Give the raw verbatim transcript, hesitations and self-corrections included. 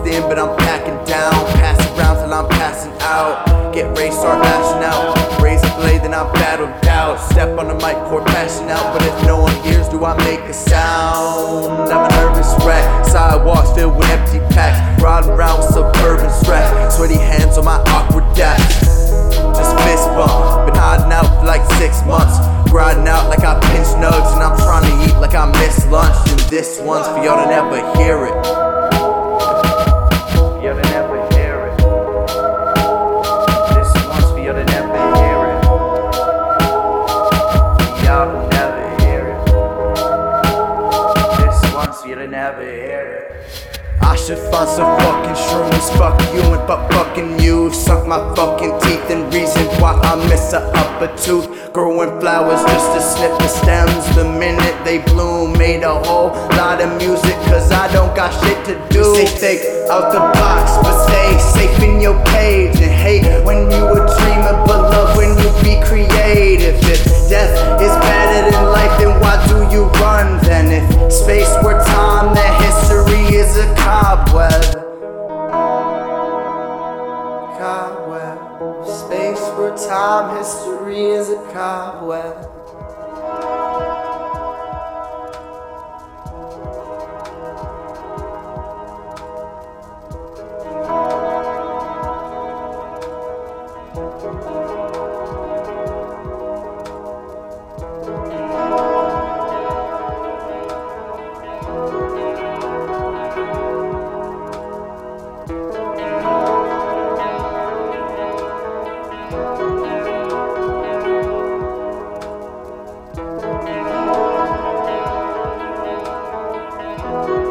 packed in, but I'm packing down. Pass around till I'm passing out. Get ready, start lashing out. Raise a blade, then I battle doubt. Step on the mic, pour passion out. But if no one hears, do I make a sound? I'm a nervous wreck. Sidewalks filled with empty packs. Riding around with suburban stress. Sweaty hands on my awkward dash. Just fist bump. Been hiding out for like six months. Grinding out like I pinch nugs. And I'm trying to eat like I miss lunch. And this one's for y'all to never hear it. Y'all to never hear it. This one's for y'all to never hear it. Y'all to never hear it. This one's for y'all to never hear it. I should find some fucking shrooms. Fuck you and fuck fucking you. Sunk my fucking teeth and reason why I miss a upper tooth. Growing flowers just to snip the stems the minute they bloom. Made a whole lot of music cause I don't got shit to do. Stay think out the box but stay safe in your cage. And hate when you a dreamer but love when you be creative. If death is better than life then why do you run then? If space were time then history is a cobweb. Cobweb. Space for time, history is a cobweb. Thank you.